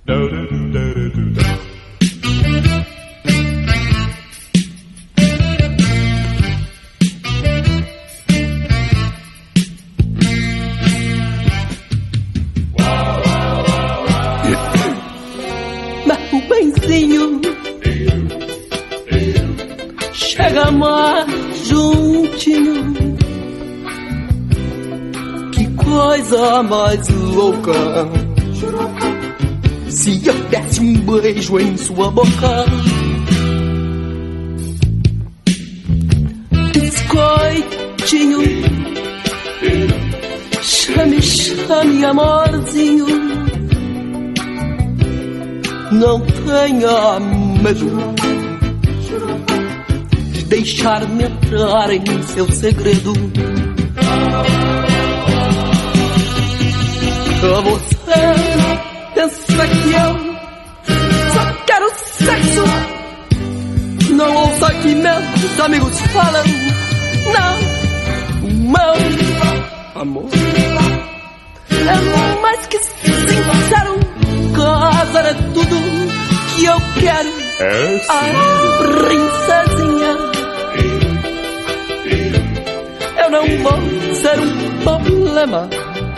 Meu benzinho, chega mais juntinho. Que coisa mais louca, se eu desse um beijo em sua boca. Biscoitinho, chame, chame, amorzinho. Não tenha medo de deixar-me entrar em seu segredo. Você pensa que eu só quero sexo? Não ouça que meus amigos falam. Não, meu amor é mais que sincero. Casar é tudo que eu quero. É sim. A princesinha, eu não vou ser um problema.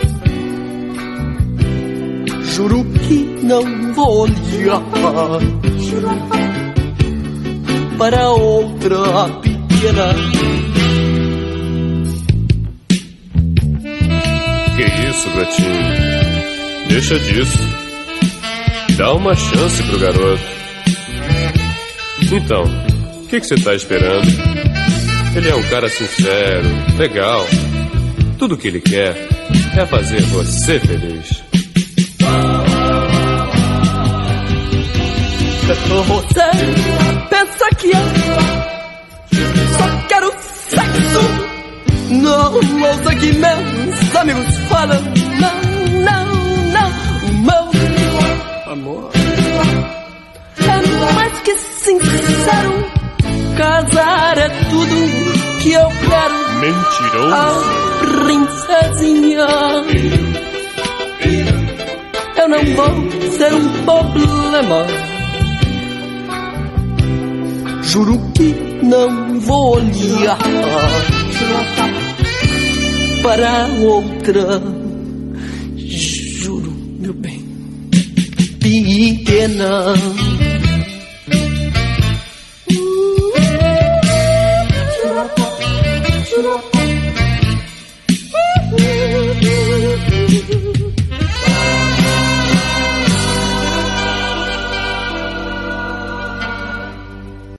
Juro que não vou olhar para outra pequena. Que isso, gatinho? Deixa disso. Dá uma chance pro garoto. Então, o que você tá esperando? Ele é um cara sincero, legal. Tudo que ele quer é fazer você feliz. Você pensa que eu só quero sexo? Não ouça que meus amigos falam. Não, não, não, meu amor é mais que sincero. Casar é tudo que eu quero. Mentiroso. A princesinha, eu não vou ser um problema. Juro que não vou olhar para outra. Juro, meu bem, pequena.